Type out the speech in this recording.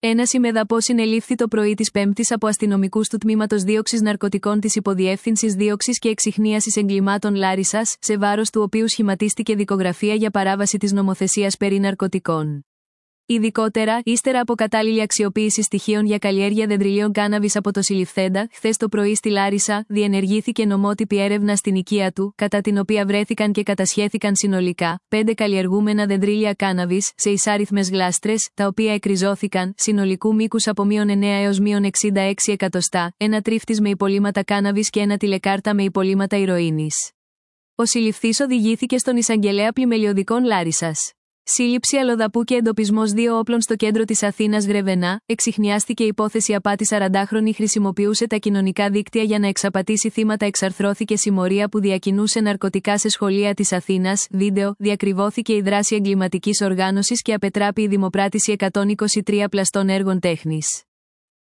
Ένας ημεδαπός συνελήφθη το πρωί της Πέμπτης από αστυνομικούς του Τμήματος Δίωξης Ναρκωτικών της Υποδιεύθυνσης Δίωξης και Εξιχνίασης Εγκλημάτων Λάρισσας, σε βάρος του οποίου σχηματίστηκε δικογραφία για παράβαση της νομοθεσίας περί ναρκωτικών. Ειδικότερα, ύστερα από κατάλληλη αξιοποίηση στοιχείων για καλλιέργεια δεντριλίων κάναβης από το συλληφθέντα, χθες το πρωί στη Λάρισα, διενεργήθηκε νομότυπη έρευνα στην οικία του, κατά την οποία βρέθηκαν και κατασχέθηκαν συνολικά 5 καλλιεργούμενα δεντρίλια κάναβης, σε εισάριθμες γλάστρες, τα οποία εκριζώθηκαν, συνολικού μήκους από -9 έως -66 εκατοστά, ένα τρίφτης με υπολείμματα κάναβης και ένα τηλεκάρτα με υπολείμματα ηρωίνης. Ο συλληφθής οδηγήθηκε στον εισαγγελέα πλημελιωδικών Λάρισσας. Σύλληψη αλλοδαπού και εντοπισμός 2 όπλων στο κέντρο της Αθήνας Γρεβενά, εξιχνιάστηκε υπόθεση απάτη 40χρονη χρησιμοποιούσε τα κοινωνικά δίκτυα για να εξαπατήσει θύματα εξαρθρώθηκε συμμορία που διακινούσε ναρκωτικά σε σχολεία της Αθήνας, βίντεο, διακριβώθηκε η δράση εγκληματικής οργάνωσης και απετράπη η δημοπράτηση 123 πλαστών έργων τέχνης.